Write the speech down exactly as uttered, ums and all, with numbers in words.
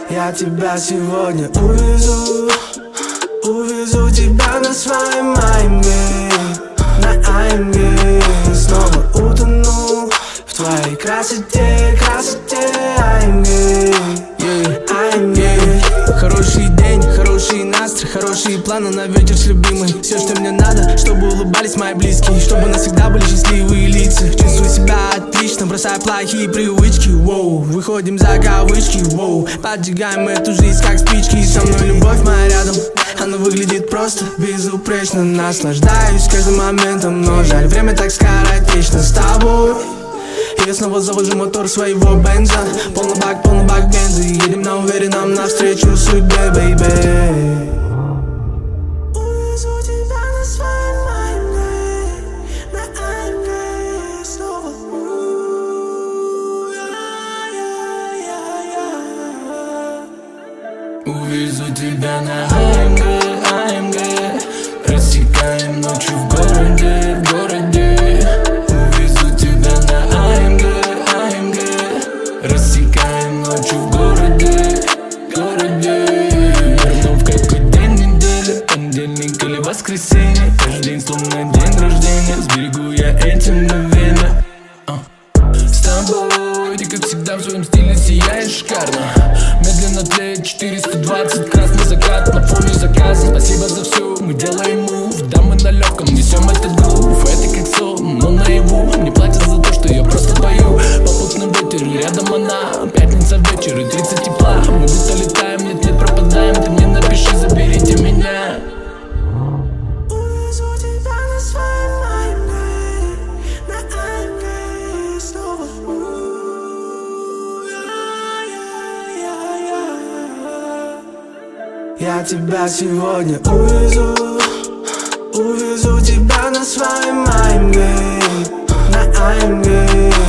Я тебя сегодня увезу, увезу тебя на своем АМГ, на АМГ. Снова утону в твоей красоте, красоте АМГ, yeah, АМГ. Хороший день, хороший настрой, хорошие планы на вечер с любимой. Все, что мне надо, чтобы улыбались мои близкие, чтобы навсегда были счастливые лица. Чувствую себя отлично, бросаю плохие привычки, воу. Выходим за кавычки, воу. Поджигаем эту жизнь как спички. Со мной любовь моя рядом, она выглядит просто безупречно. Наслаждаюсь каждым моментом, но жаль, время так скоротечно с тобой. Я снова завожу мотор своего бенза. Полный бак, полный бак бенза. Едем на уверенном навстречу судьбе, бейбе. Увезу тебя на своем АМГ, на АМГ. Снова увезу тебя на АМГ, АМГ. Рассекаем ночью в городе, в городе. Рассекаем ночью в городе, городе. Ну в какой день недели, понедельник или воскресенье. Каждый день словно день рождения, сберегу я эти мгновения. а. С тобой ты как всегда в своем стиле сияешь шикарно. Медленно тлеет четыреста двадцать, красный закат на фоне заказа. Спасибо за все, мы делаем мув. Да, мы на легком несем этот грув. Это как сон, но наяву. Мне платят за то, что я просто пою. Попутный ветер, рядом она. Пятница вечер и тридцать тепла. Мы будто летаем, нет, нет, пропадаем. Ты мне напиши, заберите меня. Увезу тебя на своем АМГ, на АМГ. Снова я тебя сегодня увезу, увезу тебя на своем АМГ, на АМГ.